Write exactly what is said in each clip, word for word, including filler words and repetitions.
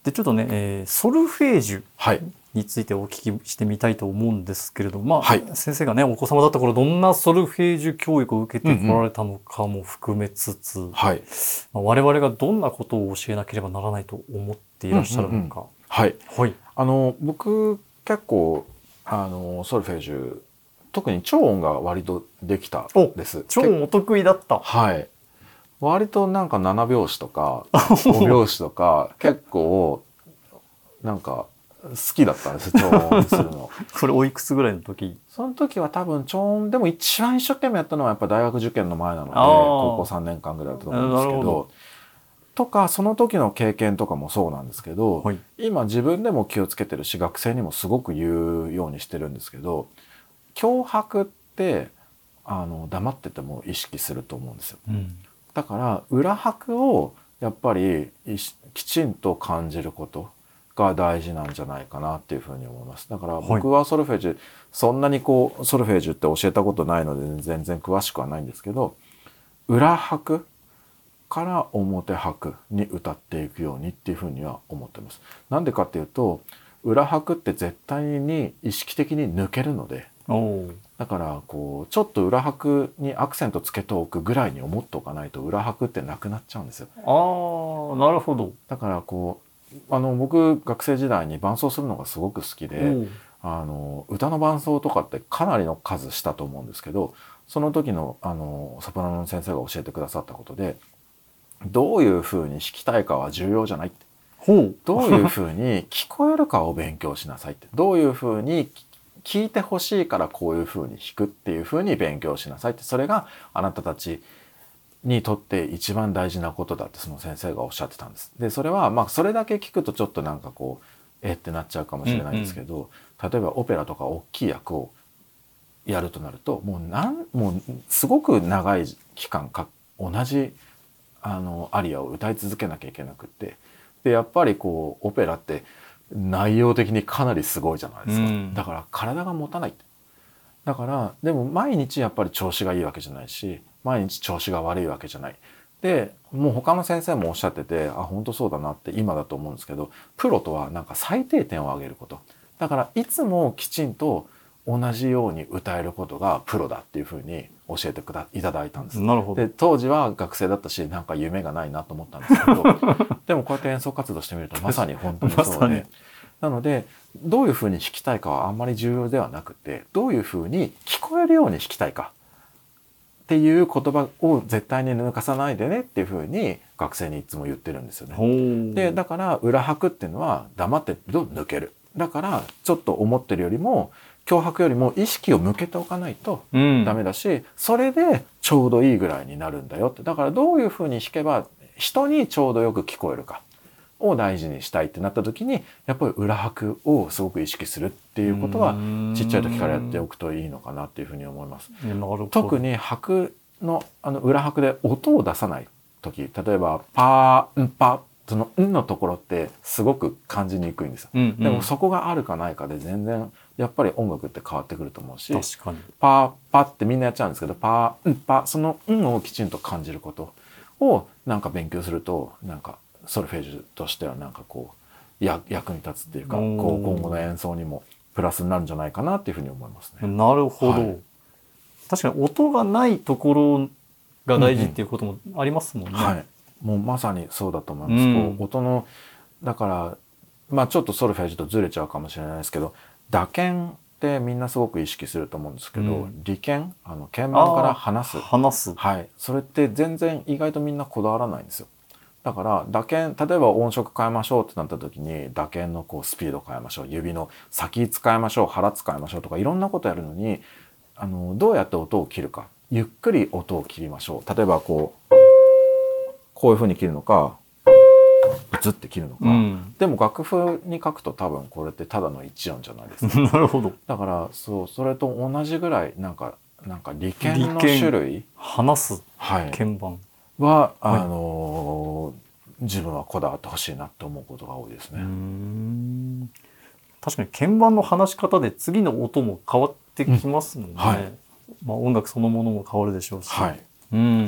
でちょっとね、えー、ソルフェージュはいについてお聞きしてみたいと思うんですけれど、まあ、 はい、 先生がねお子様だった頃どんなソルフェージュ教育を受けてこられたのかも含めつつ、うんうん、 はい、 まあ、我々がどんなことを教えなければならないと思っていらっしゃるのか。うんうんうん、 はい、 はい、 あの僕結構あのソルフェージュ特に超音が割とできたです。 超音お得意だった。 はい。割となんかなな拍子とかご拍子とか結構なんか好きだったんです超音するの。 それおいくつぐらいの時？ その時は多分超音でも一番一生懸命やったのはやっぱ大学受験の前なので高校さんねんかんぐらいだったと思うんですけど、どとかその時の経験とかもそうなんですけど、はい、今自分でも気をつけてるし学生にもすごく言うようにしてるんですけど、脅迫ってあの黙ってても意識すると思うんですよ。うん、だから裏拍をやっぱりきちんと感じることが大事なんじゃないかなっていうふうに思います。だから僕はソルフェージュ、はい、そんなにこうソルフェージュって教えたことないので全然詳しくはないんですけど、裏拍から表拍に歌っていくようにっていうふうには思ってます。なんでかっていうと裏拍って絶対に意識的に抜けるので、だからこうちょっと裏拍にアクセントつけておくぐらいに思っておかないと裏拍ってなくなっちゃうんですよ。 ああ、なるほど。 だからこうあの僕学生時代に伴奏するのがすごく好きで、あの歌の伴奏とかってかなりの数したと思うんですけど、その時のあのソプラノの先生が教えてくださったことで、どういう風に弾きたいかは重要じゃないって。ほうどういう風に聞こえるかを勉強しなさいって。どういう風に聞いてほしいからこういう風に弾くっていう風に勉強しなさいって。それがあなたたちにとって一番大事なことだってその先生がおっしゃってたんです。でそれはまあそれだけ聞くとちょっとなんかこうえってなっちゃうかもしれないんですけど、うんうん、例えばオペラとか大きい役をやるとなるともうなんもうすごく長い期間か同じあのアリアを歌い続けなきゃいけなくって、でやっぱりこうオペラって内容的にかなりすごいじゃないですか、うん、だから体が持たない。だからでも毎日やっぱり調子がいいわけじゃないし毎日調子が悪いわけじゃない。でもう他の先生もおっしゃってて、あ本当そうだなって今だと思うんですけど、プロとはなんか最低点を上げること。だからいつもきちんと同じように歌えることがプロだっていうふうに教えてくだいただいたんです。 なるほど。 で当時は学生だったしなんか夢がないなと思ったんですけどでもこうやって演奏活動してみるとまさに本当にそうでなのでどういうふうに弾きたいかはあんまり重要ではなくて、どういうふうに聞こえるように弾きたいかっていう言葉を絶対に抜かさないでねっていうふうに学生にいつも言ってるんですよね。でだから裏拍っていうのは黙ってると抜ける。だからちょっと思ってるよりも脅迫よりも意識を向けておかないとダメだし、うん、それでちょうどいいぐらいになるんだよって。だからどういうふうに弾けば人にちょうどよく聞こえるかを大事にしたいってなった時にやっぱり裏拍をすごく意識するっていうことはちっちゃい時からやっておくといいのかなっていうふうに思います。特に拍のあの裏拍で音を出さない時、例えばパーンパーその「ん」のところってすごく感じにくいんですよ、うんうん、でもそこがあるかないかで全然やっぱり音楽って変わってくると思うし、 確かにパーパーってみんなやっちゃうんですけど、パーンパーその「ん」をきちんと感じることをなんか勉強するとなんかソルフェージュとしてはなんかこうや役に立つっていうか、こう今後の演奏にもプラスになるんじゃないかなっていうふうに思いますね。 なるほど、はい、確かに音がないところが大事っていうこともありますもんね。 うんうん、はい、もうまさにそうだと思います。うん、こう音のだからまあちょっとソルフェージュとずれちゃうかもしれないですけど、打鍵ってみんなすごく意識すると思うんですけど、うん、利鍵あの鍵盤から離す離す、 はい、それって全然意外とみんなこだわらないんですよ。だから打鍵例えば音色変えましょうってなった時に打鍵のこうスピード変えましょう、指の先使いましょう、腹使いましょうとかいろんなことやるのにあのどうやって音を切るか、ゆっくり音を切りましょう。例えばこうこういう風に切るのかブツって切るのか、うん、でも楽譜に書くと多分これってただの一音じゃないですか。 なるほど。 だからそうそれと同じぐらいなんかなんか利鍵の種類離す鍵盤は、はい、あのー、自分はこだわってほしいなって思うことが多いですね。 うーん、確かに鍵盤の離し方で次の音も変わってきますもんね。うん、はい、まあ、音楽そのものも変わるでしょうし。 はい、 うん、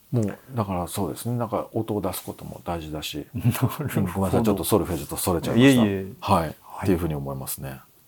もうだからそうですね、なんか音を出すことも大事だし、 なるほど。 ごめんなさい、ちょっとソルフェージュとそれちゃいました。 いえいえ。 はい、 はいっていうふうに思いますね。